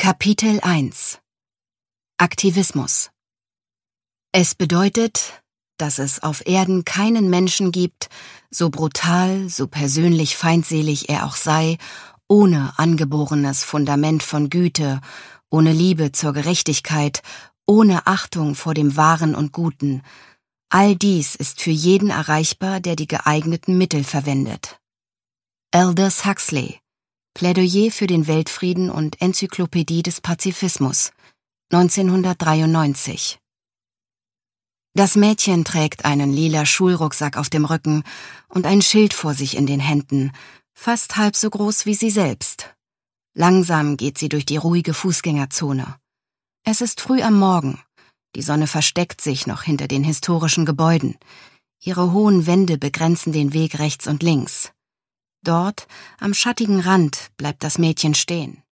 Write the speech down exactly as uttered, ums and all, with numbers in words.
Kapitel eins Aktivismus. Es bedeutet, dass es auf Erden keinen Menschen gibt, so brutal, so persönlich feindselig er auch sei, ohne angeborenes Fundament von Güte, ohne Liebe zur Gerechtigkeit, ohne Achtung vor dem Wahren und Guten. All dies ist für jeden erreichbar, der die geeigneten Mittel verwendet. Aldous Huxley, Plädoyer für den Weltfrieden und Enzyklopädie des Pazifismus, neunzehnhundertdreiundneunzig. Das Mädchen trägt einen lila Schulrucksack auf dem Rücken und ein Schild vor sich in den Händen, fast halb so groß wie sie selbst. Langsam geht sie durch die ruhige Fußgängerzone. Es ist früh am Morgen. Die Sonne versteckt sich noch hinter den historischen Gebäuden. Ihre hohen Wände begrenzen den Weg rechts und links. Dort, am schattigen Rand, bleibt das Mädchen stehen.